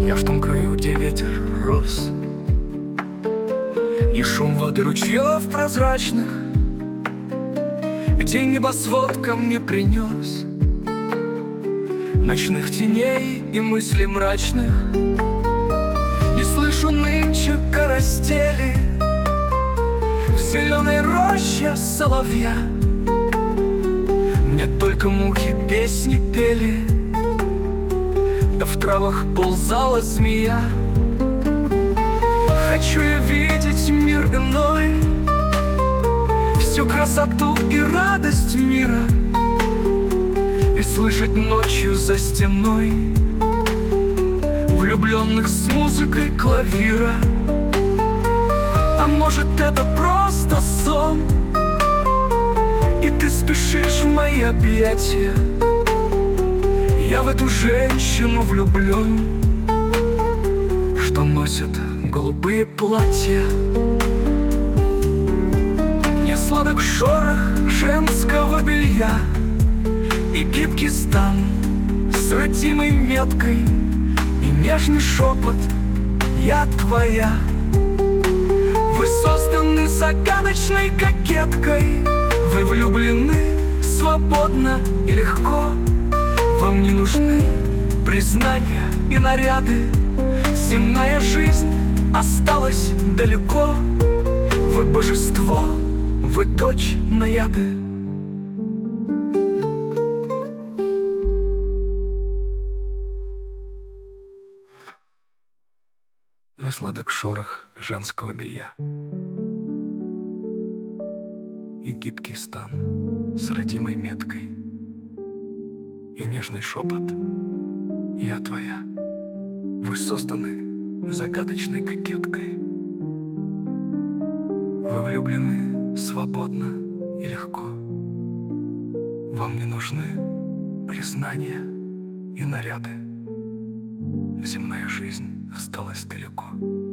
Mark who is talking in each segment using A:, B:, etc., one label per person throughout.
A: Я в том краю, где ветер рос, и шум воды ручьев прозрачных, где небосвод ко мне принес ночных теней и мыслей мрачных. Не слышу нынче карастели в зеленой роще соловья. Мне только мухи песни пели, да в травах ползала змея. Хочу я видеть мир иной, всю красоту и радость мира, и слышать ночью за стеной влюбленных с музыкой клавира. А может, это просто сон, и ты спешишь в мои объятия. Я в эту женщину влюблен, что носит голубые платья. Мне сладок шорох женского белья и гибкий стан с родимой меткой, и нежный шепот «Я твоя». Вы созданы загадочной кокеткой, вы влюблены свободно и легко. Вам не нужны признания и наряды, земная жизнь осталась далеко. Вы божество, вы дочь наяды. На сладок шорох женского белья и гибкий стан с родимой меткой, и нежный шепот «Я твоя». Вы созданы загадочной кокеткой, вы влюблены свободно и легко. Вам не нужны признания и наряды, земная жизнь осталась далеко.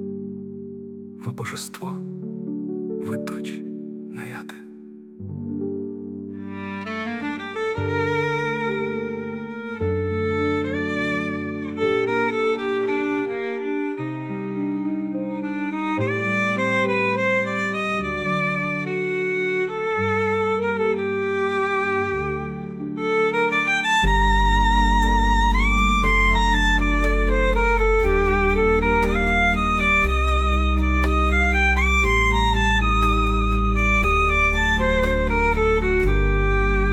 A: Вы божество, вы дочь наяды.